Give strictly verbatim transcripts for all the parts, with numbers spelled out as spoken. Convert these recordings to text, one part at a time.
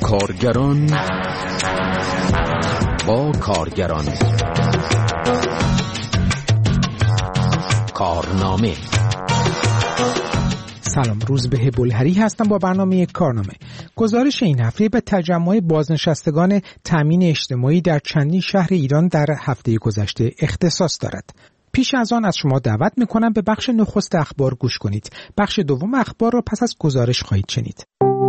کارگران با کارگران کارنامه. سلام، روزبه بلهری هستم با برنامه کارنامه. گزارش این هفته به تجمع بازنشستگان تامین اجتماعی در چندین شهر ایران در هفته گذشته اختصاص دارد. پیش از آن از شما دعوت میکنم به بخش نخست اخبار گوش کنید. بخش دوم اخبار را پس از گزارش خواهید شنید.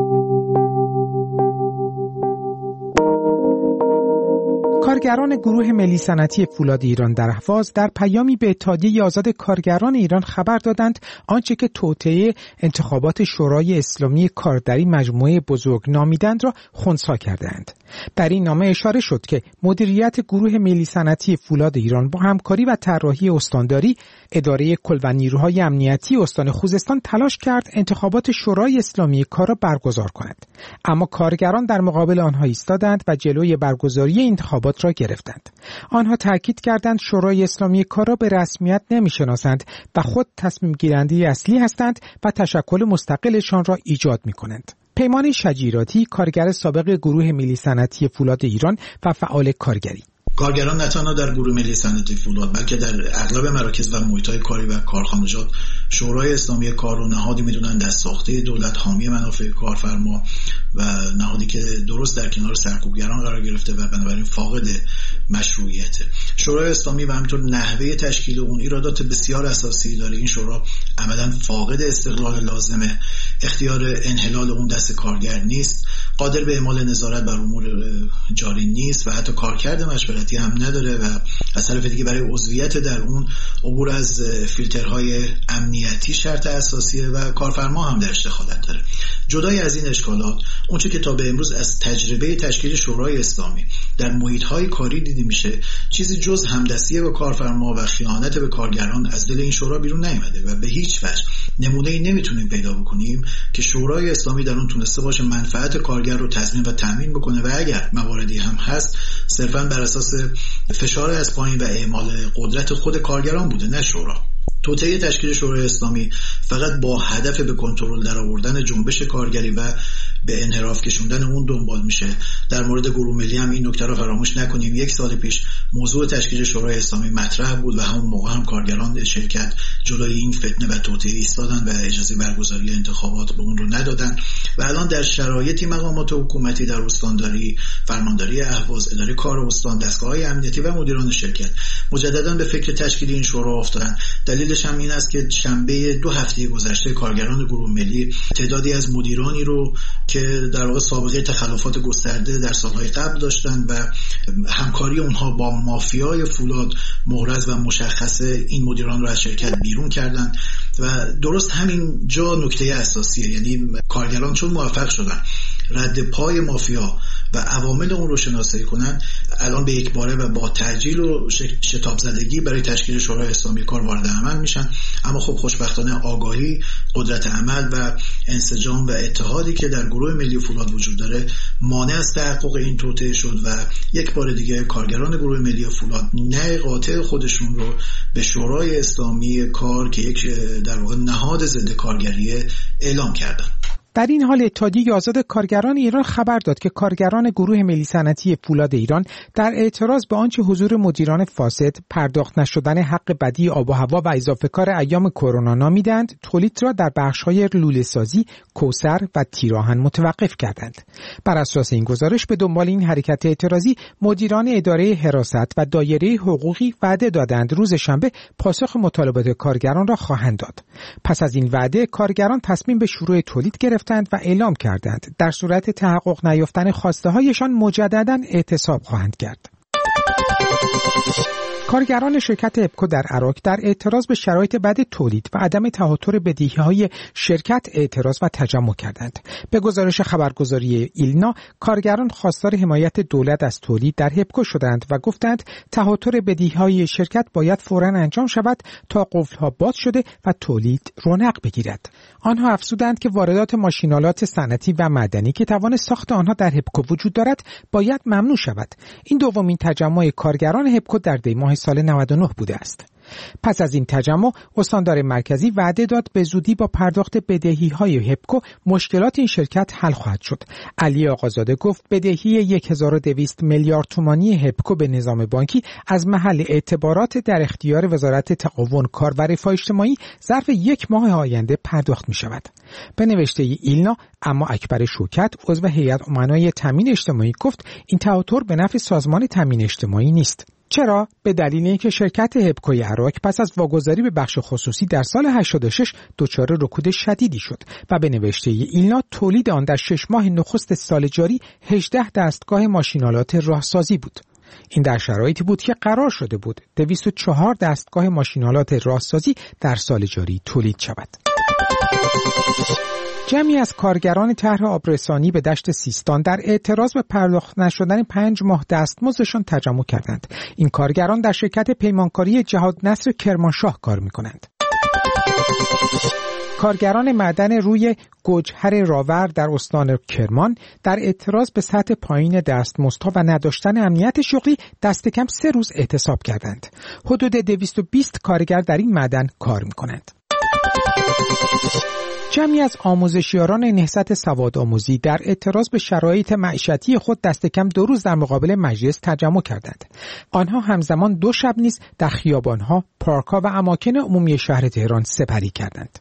کارگران گروه ملی صنعتی فولاد ایران در اهواز در پیامی به اتحادیه آزاد کارگران ایران خبر دادند آنچه که توطئه انتخابات شورای اسلامی کارگری مجموعه بزرگ نامیدند را خنثی کردند. در این نامه اشاره شد که مدیریت گروه ملی صنعتی فولاد ایران با همکاری و طراحی استانداری اداره کل و نیروهای امنیتی استان خوزستان تلاش کرد انتخابات شورای اسلامی کار را برگزار کند، اما کارگران در مقابل آنها ایستادند و جلوی برگزاری انتخابات را گرفتند. آنها تاکید کردند شورای اسلامی کار را به رسمیت نمی‌شناسند و خود تصمیم گیرنده اصلی هستند و تشکل مستقلشان را ایجاد می‌کنند. پیمان شجیراتی، کارگر سابق گروه ملی صنعتی فولاد ایران و فعال کارگری: کارگران نه تنها در گروه ملی صنعتی فولاد بلکه در اغلب مراکز و محیط‌های کاری و کارخانجات شورای اسلامی کار رو نهادی می‌دونن در ساخته دولت حامی منافع کارفرما و نهادی که درست در کنار سرکوبگران قرار گرفته و بنابراین فاقد مشروعیت. شورای اسلامی و همینطور نحوه تشکیل اون ایرادات بسیار اساسی داره. این شورا عملاً فاقد استقلال لازمه، اختیار انحلال اون دست کارگر نیست، قادر به اعمال نظارت بر امور جاری نیست و حتی کارکرد مشورتی هم نداره و از طرف دیگه برای عضویت در اون عبور از فیلترهای امنیتی شرط اساسیه و کارفرما هم درش دخالت داره. جدای از این اشکالات، اونچه که تا به امروز از تجربه تشکیل شورای اسلامی در محیط‌های کاری دیده میشه چیزی جز همدستی با کارفرما و خیانت به کارگران از دل این شورا بیرون نیامده و به هیچ وجه نمونه‌ای نمیتونیم پیدا بکنیم که شورای اسلامی در اون تونسته باشه منفعت کارگر رو تضمین و تامین بکنه و اگر مواردی هم هست صرفاً بر اساس فشار از پایین و اعمال قدرت خود کارگران بوده، نه شورا. توطئه تشکیل شورای اسلامی فقط با هدف به کنترل درآوردن جنبش کارگری و به انحراف کشوندن اون دنبال میشه. در مورد گروه ملی هم این نکته رو فراموش نکنیم. یک سال پیش موضوع تشکیل شورای اسلامی مطرح بود و همون موقع هم کارگران شرکت جلوی این فتنه و توطئه ایستادن و اجازه برگزاری انتخابات به اون رو ندادن و الان در شرایطی مقامات حکومتی در استانداری، فرمانداری اهواز، اداره کار استان، دستگاه‌های امنیتی و مدیران شرکت مجددا به فکر تشکیل این شورا افتادن. دلیلش هم این است که شنبه دو هفته گذشته کارگران گروه ملی تعدادی از مدیرانی رو که در واقع سابقه تخلفات گسترده در سالهای قبل داشتن و همکاری اونها با مافیای فولاد محرز و مشخصه، این مدیران رو از شرکت بیرون کردن و درست همین جا نکته اساسیه. یعنی کارگران چون موفق شدن رد پای مافیا و عوامل اون رو شناسایی کنن، الان به یک باره و با تعجیل و شتاب زدگی برای تشکیل شورای اسلامی کار وارد عمل میشن. اما خب خوشبختانه آگاهی، قدرت عمل و انسجام و اتحادی که در گروه ملی فولاد وجود داره مانع از تحقق این توطئه شد و یک بار دیگه کارگران گروه ملی فولاد نه قاطع خودشون رو به شورای اسلامی کار که یک در واقع نهاد ضد کارگریه اعلام کردن. در این حال اتحادیه آزاد کارگران ایران خبر داد که کارگران گروه ملی صنعتی فولاد ایران در اعتراض به آنچه حضور مدیران فاسد، پرداخت نشدن حق بدی آب و هوا و اضافه کار ایام کرونا نامیدند، تولید را در بخش‌های لوله‌سازی، کوثر و تیراهن متوقف کردند. بر اساس این گزارش به دنبال این حرکت اعتراضی مدیران اداره حراست و دایره حقوقی وعده دادند روز شنبه پاسخ مطالبات کارگران را خواهند داد. پس از این وعده کارگران تصمیم به شروع تولید گرفتند و اعلام کردند در صورت تحقق نیافتن خواسته هایشان مجددا اعتصاب خواهند کرد. کارگران شرکت اپکو در عراق در اعتراض به شرایط بد تولید و عدم تهاتر بدهی‌های شرکت اعتراض و تجمع کردند. به گزارش خبرگزاری ایلنا، کارگران خواستار حمایت دولت از تولید در اپکو شدند و گفتند تهاتر بدهی‌های شرکت باید فوراً انجام شود تا قفل‌ها باز شده و تولید رونق بگیرد. آنها افزودند که واردات ماشین‌آلات صنعتی و معدنی که توان ساخت آنها در اپکو وجود دارد باید ممنوع شود. این دومین تجمع کارگران اپکو در دی ماه سال نود و نه بوده است. پس از این تجمع استاندار مرکزی وعده داد به زودی با پرداخت بدهی‌های هپکو مشکلات این شرکت حل خواهد شد. علی آقازاده گفت بدهی هزار و دویست میلیارد تومانی هپکو به نظام بانکی از محل اعتبارات در اختیار وزارت تعاون، کار و رفاه اجتماعی ظرف یک ماه آینده پرداخت می شود. به نوشته ایلنا اما اکبر شوکت عضو هیئت امنای تامین اجتماعی گفت این تواتر به نفع سازمان تامین اجتماعی نیست. چرا؟ به دلیل اینکه شرکت هپکوی عراق پس از واگذاری به بخش خصوصی در سال هشتاد و شش دچار رکود شدیدی شد و به نوشته ایلنا تولید آن در شش ماه نخست سال جاری هجده دستگاه ماشین‌آلات راهسازی بود. این در شرایطی بود که قرار شده بود دویست و چهار دستگاه ماشین‌آلات راهسازی در سال جاری تولید شود. جمعی از کارگران طرح آبرسانی به دشت سیستان در اعتراض به پرداخت نشدن پنج ماه دستمزدشان تجمع کردند. این کارگران در شرکت پیمانکاری جهاد نصر کرمانشاه کار می‌کنند. کارگران معدن روی گوجهر راور در استان کرمان در اعتراض به سطح پایین دستمزدها و نداشتن امنیت شغلی دست کم سه روز اعتصاب کردند. حدود دویست و بیست کارگر در این معدن کار می‌کنند. جمعی از آموزشیاران نهضت سوادآموزی در اعتراض به شرایط معیشتی خود دست کم دو روز در مقابل مجلس تجمع کردند. آنها همزمان دو شب نیز در خیابانها، پارک‌ها و اماکن عمومی شهر تهران سپری کردند.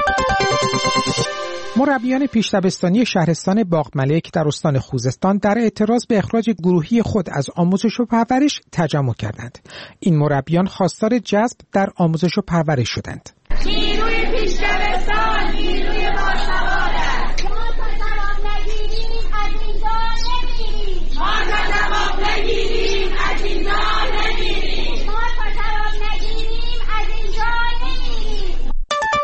مربیان پیش‌دبستانی شهرستان باغملک در استان خوزستان در اعتراض به اخراج گروهی خود از آموزش و پرورش تجمع کردند. این مربیان خواستار جذب در آموزش و پرورش شدند. نیروی پیش‌دبستان نیروی باسواد است. ما تا جواب نگیریم از اینجا نمیریم. ما تا جواب نگیریم از اینجا نمیریم. ما تا جواب نگیریم از اینجا نمیریم.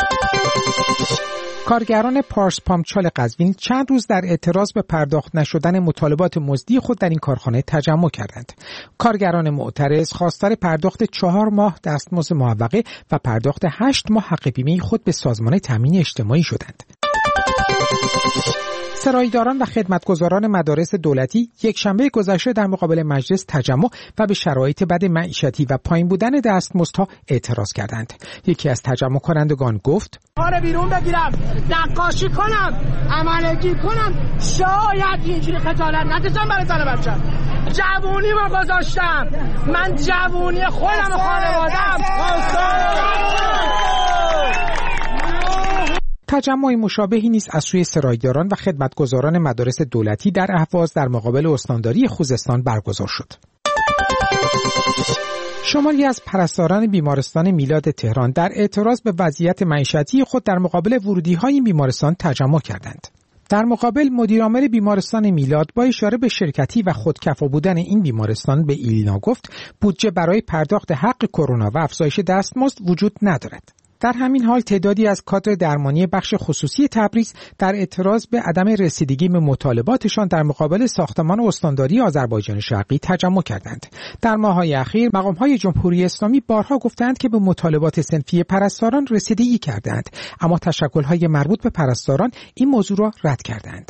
کارگران پارس پامچال قزوین چند روز در اعتراض به پرداخت نشدن مطالبات مزدی خود در این کارخانه تجمع کردند. کارگران معترض خواستار پرداخت چهار ماه دستمزد معوقه و پرداخت هشت ماه حق بیمه خود به سازمان تامین اجتماعی شدند. سرایداران و خدمتگزاران مدارس دولتی یک شنبه گذشته در مقابل مجلس تجمع و به شرایط بد معیشتی و پایین بودن دستمزدها اعتراض کردند. یکی از تجمع کنندگان گفت: کار بیرون بگیرم، نقاشی کنم، عملگی کنم، شاید اینجوری خجالت نکشم برای زن بچه‌م. جوونی ما گذاشتم، من جوونی خودم و خانواده‌ام. تجمع مشابهی نیز از سوی سرایداران و خدمتگزاران مدارس دولتی در اهواز در مقابل استانداری خوزستان برگزار شد. شماری از پرستاران بیمارستان میلاد تهران در اعتراض به وضعیت معیشتی خود در مقابل ورودی‌های این بیمارستان تجمع کردند. در مقابل مدیرعامل بیمارستان میلاد با اشاره به شرکتی و خودکفا بودن این بیمارستان به ایلینا گفت بودجه برای پرداخت حق کرونا و افزایش دستمزد وجود ندارد. در همین حال تعدادی از کادر درمانی بخش خصوصی تبریز در اعتراض به عدم رسیدگی به مطالباتشان در مقابل ساختمان استانداری آذربایجان شرقی تجمع کردند. در ماه‌های اخیر مقام‌های جمهوری اسلامی بارها گفتند که به مطالبات صنفی پرستاران رسیدگی کردند، اما تشکل‌های مربوط به پرستاران این موضوع را رد کردند.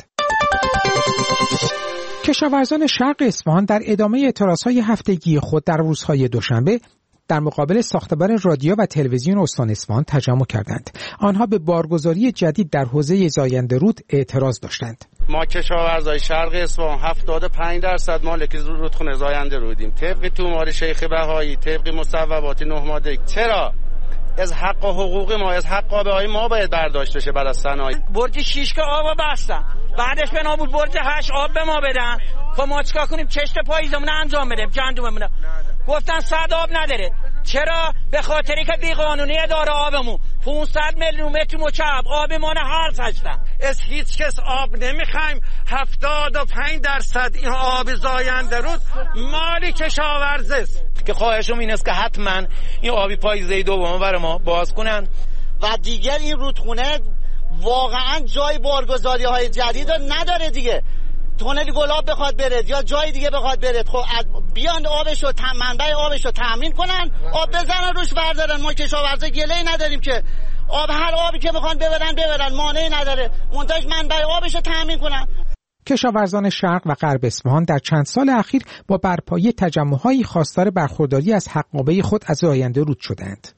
کشاورزان شرق اصفهان در ادامه اعتراضهای هفتگی خود در روزهای دوشنبه در مقابل ساختمان رادیو و تلویزیون استان اصفهان تجمع کردند. آنها به بارگذاری جدید در حوزه زاینده رود اعتراض داشتند. ما کشاورزای شرق اصفهان هفتاد و پنج درصد مالک رودخانه زاینده رودیم. طبق تومار شیخ بهایی، طبق مصوبات نه ماده. چرا؟ از حق و حقوق ما، از حق آبهای ما باید برداشت بشه بعد از صنایع. برج شش که آبو بستن، بعدش بنا بود برج هشت آب به ما بدن که ما چیکار کنیم؟ چشت پاییزمون انجام بدیم، گندممون. گفتن صد آب نداره. چرا؟ به خاطری که بیقانونی داره آبمون. پانصد میلیون متر مکعب آب ما نه هرز هستن. از هیچ کس آب نمیخوایم. هفتاد و پنج درصد این آب زاینده رود مال کشاورز است. که خواهشم این است که حتما این آبی پاییزه دوم برای ما باز کنن و دیگر این رودخونه واقعا جای بارگذاری های جدید نداره دیگه. تونل گلاب بخواد برد یا جای دیگه بخواد برد، خب بیان آبشو منبع آبشو تامین کنن، آب بزنن روش بردارن. ما کشاورزا گله‌ای نداریم که آب هر آبی که میخوان ببرن ببرن، مانعی نداره. منتج منبع آبشو تامین کنن. کشاورزان شرق و غرب اصفهان در چند سال اخیر با برپایی تجمع‌های خواستار برخورداری از حقابه خود از آینده رود شدند.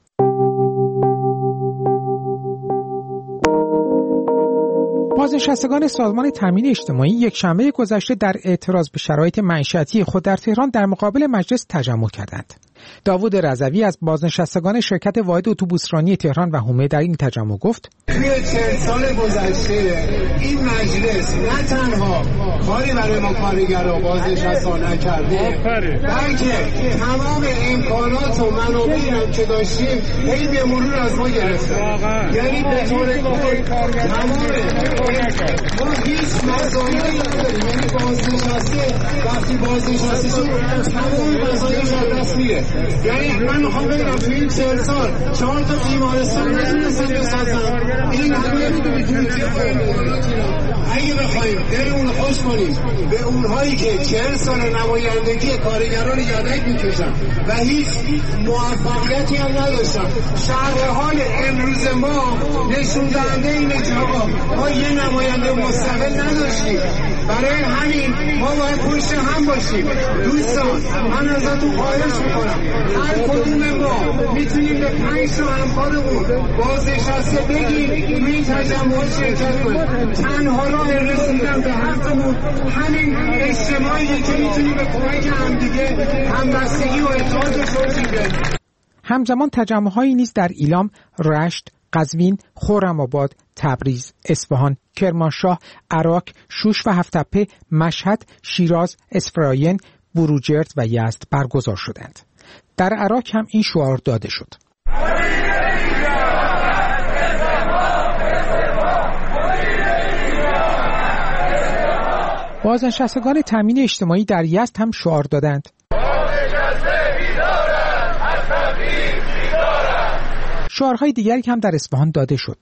بازنشستگان سازمان تامین اجتماعی یک شنبه گذشته در اعتراض به شرایط معیشتی خود در تهران در مقابل مجلس تجمع کردند. داوود رضوی از بازنشستگان شرکت واحد اتوبوسرانی تهران و حومه در این تجمع گفت: توی چند سال گذشته این مجلس نه تنها کاری برای ما کارگرها بازنشستگان نکرده، بلکه تمام امکانات و منابعی هم که داشتیم هی به مرور از ما گرفته. یعنی به طور کل تمام ما هیچ مزایایی نداریم. یعنی بازنشسته وقتی بازنشسته شد تمام مزایاش از دست میره. یعنی من میخوام بگم توی این چهل سال چهار تا بیمارستان نتونستم بسازم. این همه میدونی توی اگه بخوایم دلمون خوش کنیم به اونهایی که چهل سال نمایندگی کارگران یدک میکشن و هیچ موفقیتی هم نداشتن، شرح حال امروز ما نشون دهنده اینه که آقا ما یه نماینده مستقل نداشتیم. برای همین ما باید پشت هم باشیم. دوستان من ازتون خواهش میکنم هر کدوم ما میتونیم به پنج تا همکارمون بازنشسته بگیم توی این تجمع شرکت کنیم. تنها راه رسیدن به حقمون همین اجتماعیه که میتونیم به کمک همدیگه همبستگی و اتحاد توسعه بدیم. همزمان تجمع‌هایی نیز در ایلام، رشت، قزوین، خرم‌آباد، تبریز، اصفهان، کرمانشاه، عراق، شوش و هفت‌تپه، مشهد، شیراز، اسفراین، بروجرد و یزد برگزار شدند. در عراق هم این شعار داده شد: بازنشستگان تامین اجتماعی در یزد هم شعار دادند: شعارهای دیگری هم در اصفهان داده شد.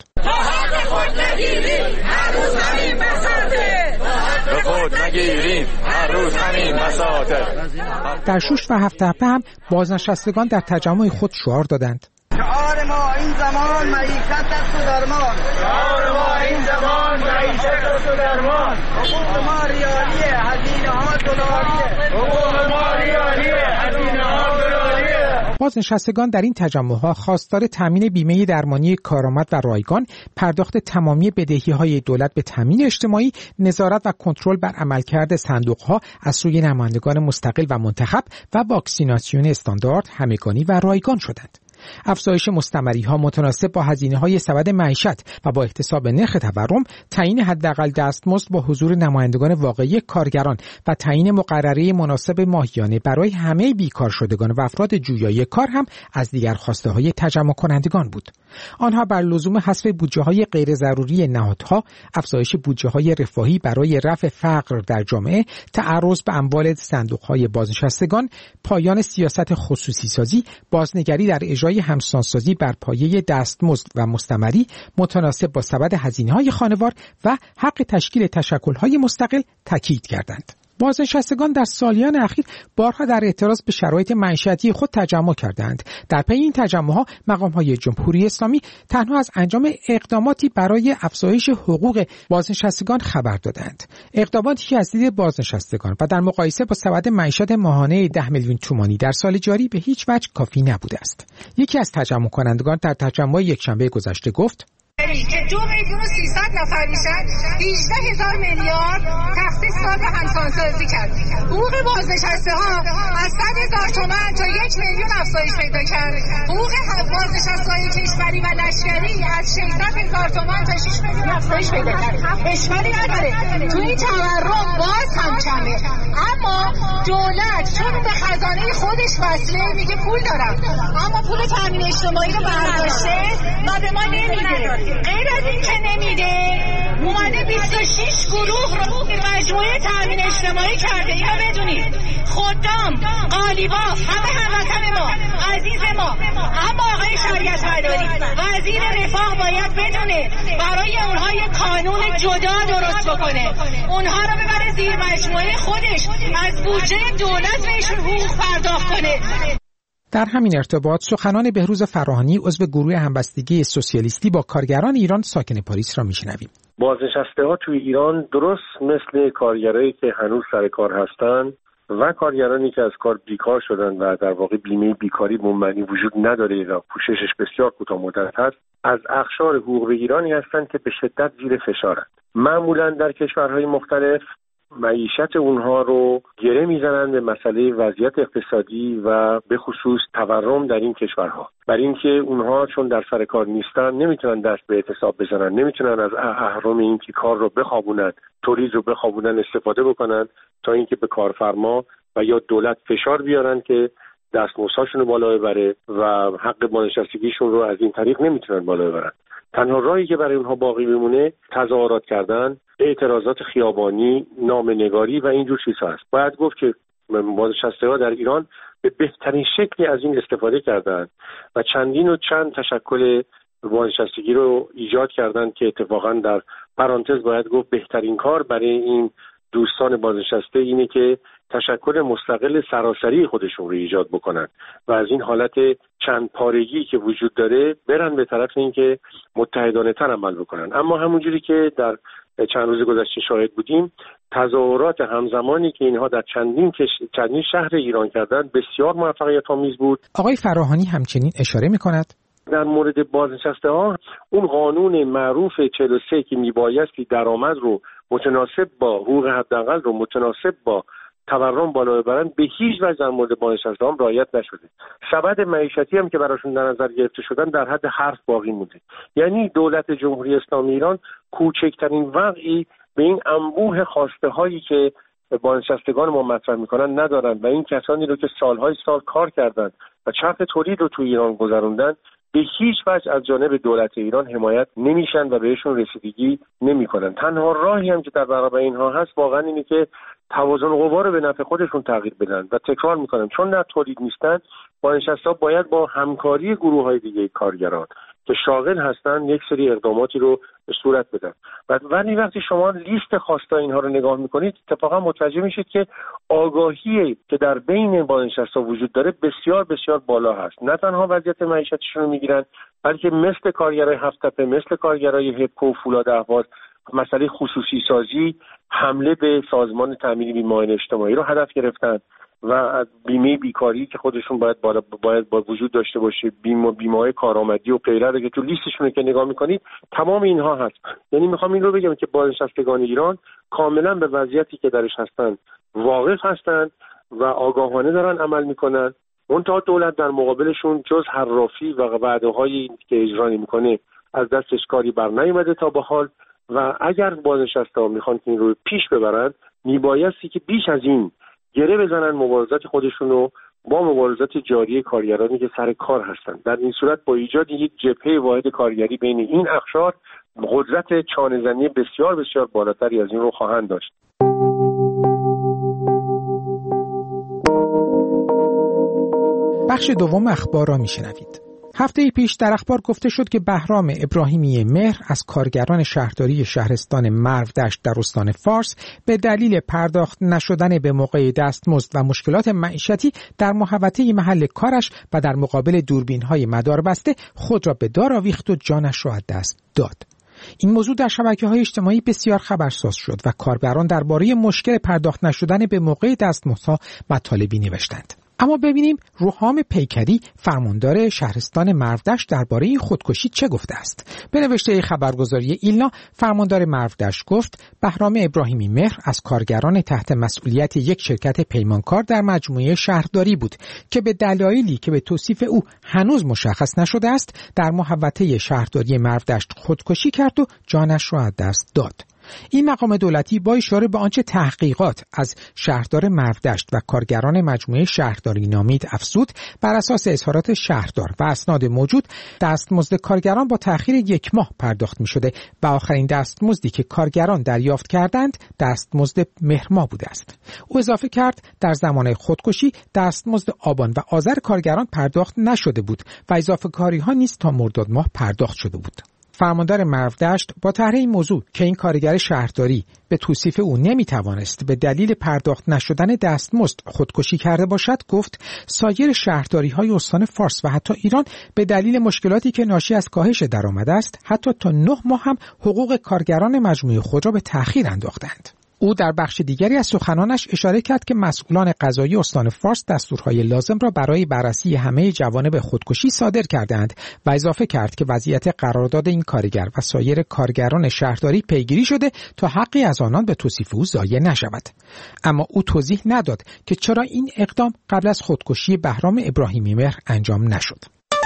در شوش و هفت‌تپه هم بازنشستگان در تجمع خود شعار دادند: شعار ما این زمان معیشت است و درمان، شعار ما این زمان معیشت است و درمان، حقوق ما ریالیه، هزینه ها دلاریه، حقوق ما ریالیه، هزینه ها دلاریه. بازنشستگان در این تجمع‌ها خواستار تامین بیمه درمانی کارآمد و رایگان، پرداخت تمامی بدهی‌های دولت به تامین اجتماعی، نظارت و کنترل بر عملکرد صندوق‌ها از سوی نمایندگان مستقل و منتخب و واکسیناسیون استاندارد، همگانی و رایگان شدند. افزایش مستمری‌ها متناسب با هزینه‌های سبد معیشت و با احتساب نرخ تورم، تعیین حداقل دستمزد با حضور نمایندگان واقعی کارگران و تعیین مقرره مناسب ماهیانه برای همه بیکار شدگان و افراد جویای کار هم از دیگر خواسته‌های تجمع کنندگان بود. آنها بر لزوم حذف بودجه‌های غیر ضروری نهادها، افزایش بودجه‌های رفاهی برای رفع فقر در جامعه، تعرض به اموال صندوق‌های بازنشستگان، پایان سیاست خصوصی سازی، بازنگری در اجرای همسانسازی بر پایه دستمزد و مستمری متناسب با سبد هزینه‌های خانوار و حق تشکیل تشکل‌های مستقل تاکید کردند. بازنشستگان در سالیان اخیر بارها در اعتراض به شرایط معیشتی خود تجمع کردند. در پی این تجمع‌ها مقام‌های جمهوری اسلامی تنها از انجام اقداماتی برای افزایش حقوق بازنشستگان خبر دادند. اقداماتی که از دید بازنشستگان و در مقایسه با سبد معیشت ماهانه ده میلیون تومانی در سال جاری به هیچ وجه کافی نبوده است. یکی از تجمع کنندگان در تجمع یکشنبه گذشته گفت: که دو میلیون و سیصد نفر میشن، هجده هزار میلیارد تخصیص داد به همسانسازی کرد. حقوق بازنشسته ها از صد هزار تومان تا یک میلیون افزایش پیدا کرد. حقوق بازنشسته های کشوری و لشکری از ششصد هزار تومان تا شش میلیون افزایش پیدا کرد. اشکالی نداره، تو این تورم باز هم کمه، اما دولت چون به خزانه خودش وصله میگه پول دارم، اما پول تامین اجتماعی رو برداشته و به ما نمیده. غیر از این که نمیده، اومده بیست و شش گروه رو مجموعه تامین اجتماعی کرده. اینو بدونید، خدام، قالیباف، همه هموطن ما، عزیز ما. اما آقای شریعت مداری وزیر رفاه باید بدونه برای اونها یک قانون جدا درست بکنه، اونها رو ببره زیر مجموعه خودش، از بودجه دولت بهشون حقوق پرداخت کنه. در همین ارتباط سخنان بهروز فراهانی عضو گروه همبستگی سوسیالیستی با کارگران ایران ساکن پاریس را میشنویم. بازنشسته ها توی ایران درست مثل کارگرایی که هنوز سر کار هستن و کارگرانی که از کار بیکار شدن و در واقع بیمه بیکاری منبعی وجود نداره و پوششش بسیار کوتاه مدت هست، از اقشار حقوق بگیرانی هستند که به شدت زیر فشارند. معمولا در کشورهای مختلف معیشت اونها رو گره میزنن به مسئله وضعیت اقتصادی و به خصوص تورم در این کشورها. برای اینکه اونها چون در سر کار نیستن نمیتونن دست به اعتصاب بزنن، نمیتونن از اهرم این که کار رو بخوابونن، تولید رو بخوابونن استفاده بکنن تا اینکه به کارفرما و یا دولت فشار بیارن که دستمزدشون رو بالا ببره و حق بازنشستگیشون رو از این طریق نمیتونن بالا ببرن. تنها راهی که برای اونها باقی میمونه تظاهرات کردن، اعتراضات خیابانی، نامه‌نگاری و اینجور چیزها است. باید گفت که بازنشسته‌ها در ایران به بهترین شکلی از این استفاده کردن و چندین و چند تشکل بازنشستگی رو ایجاد کردن که اتفاقا در پرانتز باید گفت بهترین کار برای این دوستان بازنشسته اینه که تشکل مستقل سراسری خودشون رو ایجاد بکنن و از این حالت چند پارگی که وجود داره برن به طرف اینکه متحدانه تر عمل بکنن. اما همونجوری که در چند روز گذشته شاهد بودیم، تظاهرات همزمانی که اینها در چندین کش... چندین شهر ایران کردن بسیار موفقیت آمیز بود. آقای فراهانی همچنین اشاره می‌کند در مورد بازنشسته ها اون قانون معروف چهل و سه که میبایستی درآمد رو متناسب با حقوق حداقل رو متناسب با تورم بالا ببرن به هیچ وجه در مورد بازنشسته ها رعایت نشده. سبد معیشتی هم که براشون در نظر گرفته شدن در حد حرف باقی مونده. یعنی دولت جمهوری اسلامی ایران کوچکترین وقعی به این انبوه خواسته هایی که بازنشستگان ما مطرح میکنن ندارن و این کسانی رو که سالهای سال کار کردن و چرخ تولید رو تو ایران گذروندن به هیچ وجه از جانب دولت ایران حمایت نمیشن و بهشون رسیدگی نمیکنن. تنها راهی هم که در برابر اینها هست واقعا اینه که توازن قوا رو به نفع خودشون تغییر بدن و تکرار میکنم چون در تولید نیستن بازنشسته‌ها باید با همکاری گروه‌های دیگه کارگران که شاغل هستن یک سری اقداماتی رو به صورت بدن. و ولی وقتی شما لیست خواسته اینها رو نگاه میکنید اتفاقا متوجه میشید که آگاهی که در بین بازنشسته‌ها وجود داره بسیار بسیار بالا هست. نه تنها وضعیت معیشتشون رو میگیرن بلکه مثل کارگرای هفت تپه، مثل کارگرای هپکو و فولاد اهواز مسئله خصوصی سازی، حمله به سازمان تامین بیمه اجتماعی رو هدف گرفتن و از بیمه بیکاری که خودشون باید بالا باید با وجود داشته باشه، بیمه بیمه کارآمدی و غیره که تو لیستشون که نگاه میکنید تمام اینها هست. یعنی میخوام این رو بگم که بازنشستگان ایران کاملا به وضعیتی که درش هستن واقف هستن و آگاهانه دارن عمل میکنن. منتها دولت در مقابلشون جز حرافی و وعده‌هایی که اجرا میکنه از دستش کاری بر نیومده تا به حال و اگر بازنشسته‌ها میخوان که این رو پیش ببرن میبایستی که بیش از این گره بزنن مبارزات خودشون رو با مبارزات جاری کارگرانی که سر کار هستن. در این صورت با ایجاد یک جبهه واحد کارگری بین این اقشار قدرت چانه‌زنی بسیار بسیار بالاتری از این رو خواهند داشت. بخش دوم اخبار را میشنوید. هفته پیش در اخبار گفته شد که بهرام ابراهیمی مهر از کارگران شهرداری شهرستان مرودشت در استان فارس به دلیل پرداخت نشدن به موقع دستمزد و مشکلات معیشتی در محوطه محل کارش و در مقابل دوربین‌های مداربسته خود را به دار آویخت و جانش را از دست داد. این موضوع در شبکه‌های اجتماعی بسیار خبرساز شد و کاربران درباره مشکل پرداخت نشدن به موقع دستمزدها مطالبی نوشتند. اما ببینیم روحام پیکری فرماندار شهرستان مرودشت درباره این خودکشی چه گفته است. به نوشته خبرگزاری ایلنا فرماندار مرودشت گفت بهرام ابراهیمی مهر از کارگران تحت مسئولیت یک شرکت پیمانکار در مجموعه شهرداری بود که به دلایلی که به توصیف او هنوز مشخص نشده است در محوطه شهرداری مرودشت خودکشی کرد و جانش را از دست داد. این مقام دولتی با اشاره به آنچه تحقیقات از شهردار مرودشت و کارگران مجموعه شهرداری نامید افزود، بر اساس اظهارات شهردار و اسناد موجود دستمزد کارگران با تأخیر یک ماه پرداخت می شده و آخرین دستمزدی که کارگران دریافت کردند دستمزد مهر ماه بوده است. او اضافه کرد در زمان خودکشی دستمزد آبان و آذر کارگران پرداخت نشده بود و اضافه کاری ها نیز تا مرداد ماه پرداخت شده بود. فرماندار مرودشت با طرح این موضوع که این کارگر شهرداری به توصیف او نمیتوانست به دلیل پرداخت نشدن دستمزد خودکشی کرده باشد، گفت سایر شهرداری‌های استان فارس و حتی ایران به دلیل مشکلاتی که ناشی از کاهش درآمد است، حتی تا نه ماه هم حقوق کارگران مجموعه خود را به تأخیر انداختند. او در بخش دیگری از سخنانش اشاره کرد که مسئولان قضایی استان فارس دستورهای لازم را برای بررسی همه جوانب خودکشی صادر کردند و اضافه کرد که وضعیت قرارداد این کارگر و سایر کارگران شهرداری پیگیری شده تا حقی از آنان به توصیف او ضایع نشود. اما او توضیح نداد که چرا این اقدام قبل از خودکشی بهرام ابراهیمی مهر انجام نشد.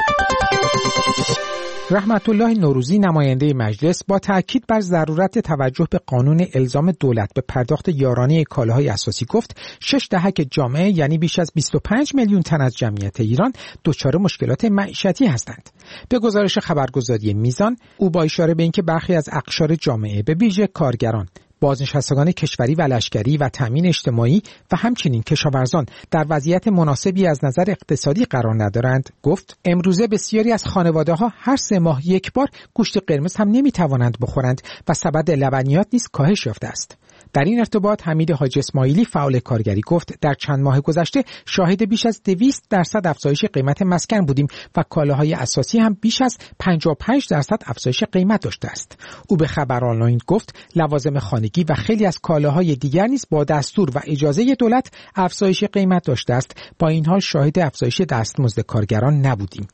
رحمت الله نوروزی نماینده مجلس با تأکید بر ضرورت توجه به قانون الزام دولت به پرداخت یارانه کالاهای اساسی گفت شش دهک جامعه یعنی بیش از بیست و پنج میلیون تن از جمعیت ایران دچار مشکلات معیشتی هستند. به گزارش خبرگزاری میزان، او با اشاره به اینکه برخی از اقشار جامعه به ویژه کارگران، بازنشستگان کشوری و لشکری و تامین اجتماعی و همچنین کشاورزان در وضعیت مناسبی از نظر اقتصادی قرار ندارند، گفت امروزه بسیاری از خانواده‌ها هر سه ماه یک بار گوشت قرمز هم نمی‌توانند بخورند و سبد لبنیات نیز کاهش یافته است. در این ارتباط حمید حاج اسماعیلی فعال کارگری گفت در چند ماه گذشته شاهد بیش از دویست درصد افزایش قیمت مسکن بودیم و کالاهای اساسی هم بیش از پنجاه و پنج درصد افزایش قیمت داشته است. او به خبر آنلاین گفت لوازم خانگی و خیلی از کالاهای دیگر نیز با دستور و اجازه دولت افزایش قیمت داشته است. با این حال شاهد افزایش دستمزد کارگران نبودیم.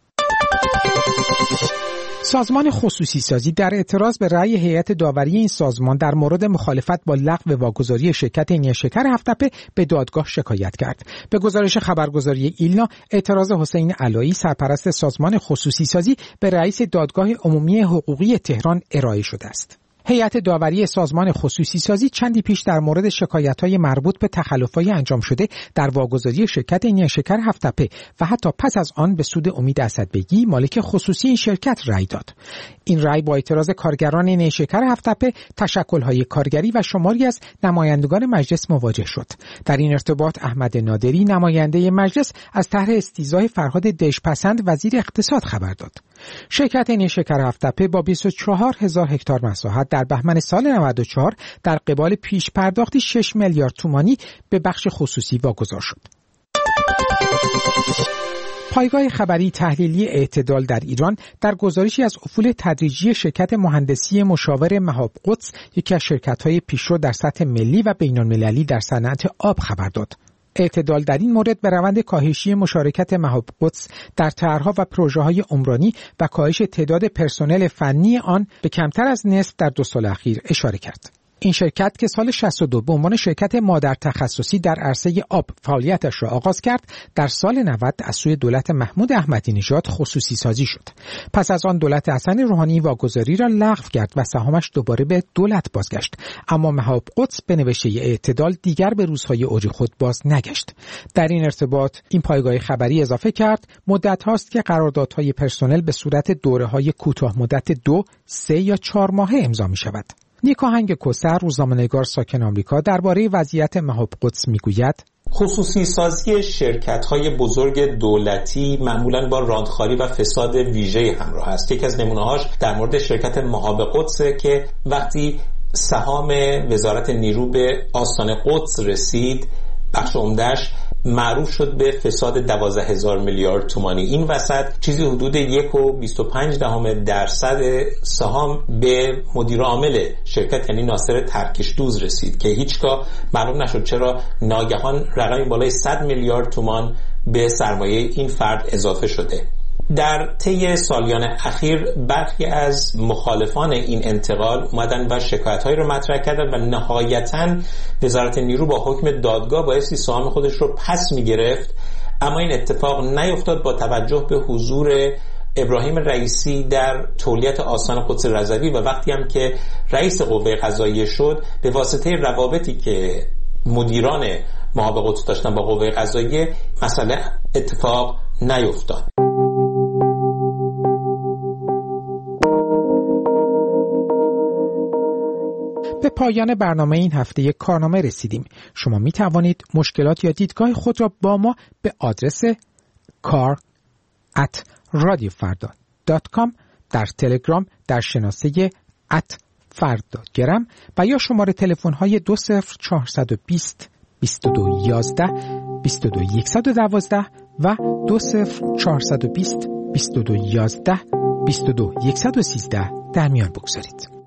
سازمان خصوصی سازی در اعتراض به رأی هیئت داوری این سازمان در مورد مخالفت با لغو واگذاری شرکت نیشکر هفت‌تپه به دادگاه شکایت کرد. به گزارش خبرگزاری ایلنا، اعتراض حسین علایی سرپرست سازمان خصوصی سازی به رئیس دادگاه عمومی حقوقی تهران ارائه شده است. هیئت داوری سازمان خصوصی سازی چندی پیش در مورد شکایت‌های مربوط به تخلف‌های انجام شده در واگذاری شرکت نیشکر هفت‌تپه و حتی پس از آن به سود امید اسدبگی مالک خصوصی این شرکت رأی داد. این رأی با اعتراض کارگران نیشکر هفت‌تپه، تشکل‌های کارگری و شماری از نمایندگان مجلس مواجه شد. در این ارتباط احمد نادری نماینده مجلس از طرح استیضاح فرهاد دژپسند وزیر اقتصاد خبر داد. شرکت نیشکر هفت‌تپه با بیست و چهار هزار هکتار مساحت در بهمن سال نود و چهار در قبال پیش پرداختی شش میلیارد تومانی به بخش خصوصی واگذار شد. پایگاه خبری تحلیلی اعتدال در ایران در گزارشی از افول تدریجی شرکت مهندسی مشاور مهاب قدس، یکی از شرکت‌های پیشرو در سطح ملی و بین‌المللی در صنعت آب، خبر داد. اعتدال در این مورد به روند کاهشی مشارکت مهاب قدس در طرح‌ها و پروژه‌های عمرانی و کاهش تعداد پرسنل فنی آن به کمتر از نصف در دو سال اخیر اشاره کرد. این شرکت که سال شصت و دو به عنوان شرکت مادر تخصصی در عرصه آب فعالیتش را آغاز کرد، در سال نود از سوی دولت محمود احمدی نژاد خصوصی سازی شد. پس از آن دولت حسن روحانی واگذاری را لغو کرد و سهامش دوباره به دولت بازگشت. اما مهاب قدس به نوشته اعتدال دیگر به روزهای اوج خود باز نگشت. در این ارتباط این پایگاه خبری اضافه کرد مدت هاست که قراردادهای پرسنل به صورت دوره‌های کوتاه مدت دو، سه یا چهار ماهه امضا می شود. نیکاهنگ کوثر، روزنامه‌نگار ساکن آمریکا، درباره وضعیت مهاب قدس میگوید: خصوصی سازی شرکت‌های بزرگ دولتی معمولاً با راندخاری و فساد ویژه همراه است. یکی از نمونه‌هاش در مورد شرکت مهاب قدس که وقتی سهام وزارت نیرو به آستان قدس رسید، بخش عمده‌اش معروف شد به فساد دوازده هزار میلیارد تومانی. این وسط چیزی حدود یک و بیست و پنج دهم درصد سهام به مدیر عامل شرکت یعنی ناصر ترکشدوز رسید که هیچگاه معلوم نشد چرا ناگهان رقمی بالای صد میلیارد تومان به سرمایه این فرد اضافه شده. در طی سالیان اخیر برخی از مخالفان این انتقال اومدن و شکایت‌هایی رو مطرح کردن و نهایتاً وزارت نیرو با حکم دادگاه بایستی سهام خودش رو پس می‌گرفت، اما این اتفاق نیفتاد با توجه به حضور ابراهیم رئیسی در تولیت آستان قدس رضوی و وقتی هم که رئیس قوه قضاییه شد به واسطه روابطی که مدیران مهاب قدس داشتن با قوه قضاییه مسئله اتفاق نیفتاد. به پایان برنامه این هفته یک کارنامه رسیدیم. شما می توانید مشکلات یا دیدگاه خود را با ما به آدرس کار ات رادیو فردا دات کام در تلگرام، در شناسه ات فردا.گرم و یا شماره تلفن های دو صفر چهارصد و بیست بیست و دو یازده بیست و دو صد و دوازده و دو صفر چهارصد و بیست بیست و دو یازده بیست و دو صد و سیزده در میان بگذارید.